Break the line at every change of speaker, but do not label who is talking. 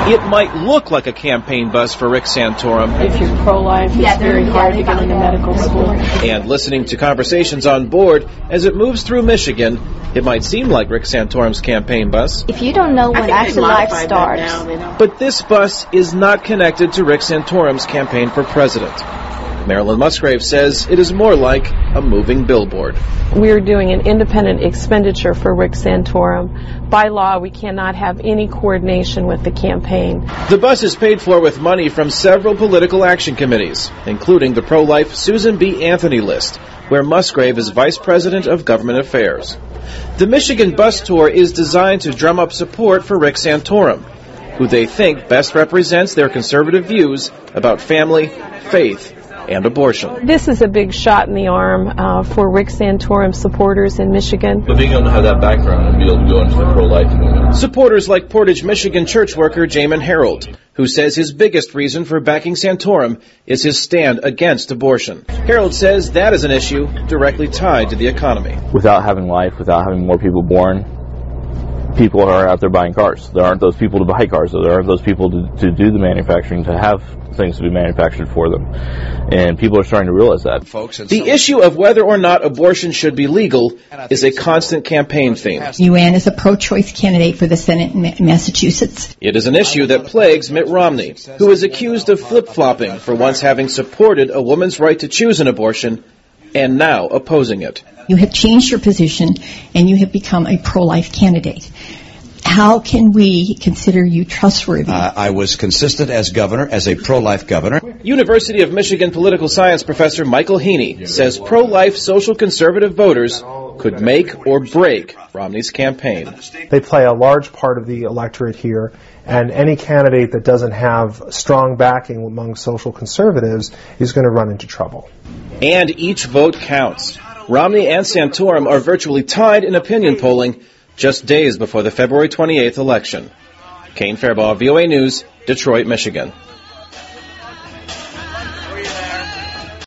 It might look like a campaign bus for Rick Santorum.
If you're pro-life, it's very hard to get into medical school.
And listening to conversations on board as it moves through Michigan, it might seem like Rick Santorum's campaign bus.
If you don't know when actually life starts.
But this bus is not connected to Rick Santorum's campaign for president. Marilyn Musgrave says it is more like a moving billboard.
We're doing an independent expenditure for Rick Santorum. By law, we cannot have any coordination with the campaign.
The bus is paid for with money from several political action committees, including the pro-life Susan B. Anthony list, where Musgrave is Vice President of Government Affairs. The Michigan bus tour is designed to drum up support for Rick Santorum, who they think best represents their conservative views about family, faith, and abortion.
This is a big shot in the arm for Rick Santorum supporters in Michigan.
But being able to have that background and be able to go into the pro-life movement.
Supporters like Portage, Michigan church worker Jamin Harold, who says his biggest reason for backing Santorum is his stand against abortion. Harold says that is an issue directly tied to the economy.
Without having life, without having more people born, people are out there buying cars. There aren't those people to buy cars. There aren't those people to do the manufacturing, to have things to be manufactured for them. And people are starting to realize that.
The issue of whether or not abortion should be legal is a constant campaign theme.
You ran as a pro-choice candidate for the Senate in Massachusetts.
It is an issue that plagues Mitt Romney, who is accused of flip-flopping for once having supported a woman's right to choose an abortion and now opposing it.
You have changed your position and you have become a pro-life candidate. How can we consider you trustworthy?
I was consistent as governor, as a pro-life governor.
University of Michigan political science professor Michael Heaney says pro-life social conservative voters could make or break Romney's campaign.
They play a large part of the electorate here, and any candidate that doesn't have strong backing among social conservatives is going to run into trouble.
And each vote counts. Romney and Santorum are virtually tied in opinion polling just days before the February 28th election. Kane Fairbaugh, VOA News, Detroit, Michigan.